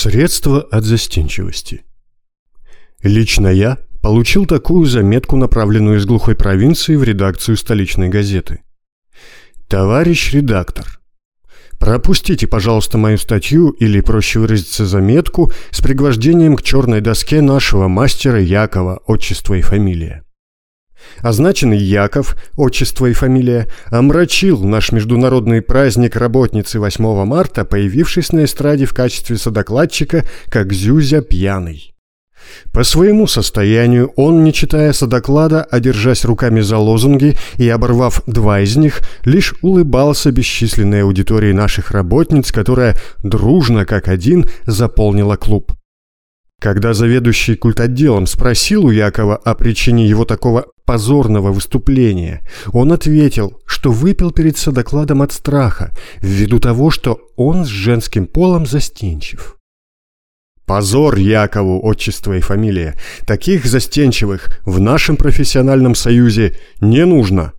Средства от застенчивости. Лично я получил такую заметку, направленную из глухой провинции в редакцию столичной газеты. Товарищ редактор, пропустите, пожалуйста, мою статью, или, проще выразиться, заметку, с пригвождением к черной доске нашего мастера Якова, отчество и фамилия. Означенный Яков, отчество и фамилия, омрачил наш международный праздник работницы 8 марта, появившись на эстраде в качестве содокладчика, как Зюзя пьяный. По своему состоянию он, не читая содоклада, а держась руками за лозунги и оборвав 2 из них, лишь улыбался бесчисленной аудитории наших работниц, которая дружно, как один, заполнила клуб. Когда заведующий культотделом спросил у Якова о причине его такого позорного выступления, он ответил, что выпил перед содокладом от страха, ввиду того, что он с женским полом застенчив. Позор Якову, отчество и фамилия. Таких застенчивых в нашем профессиональном союзе не нужно.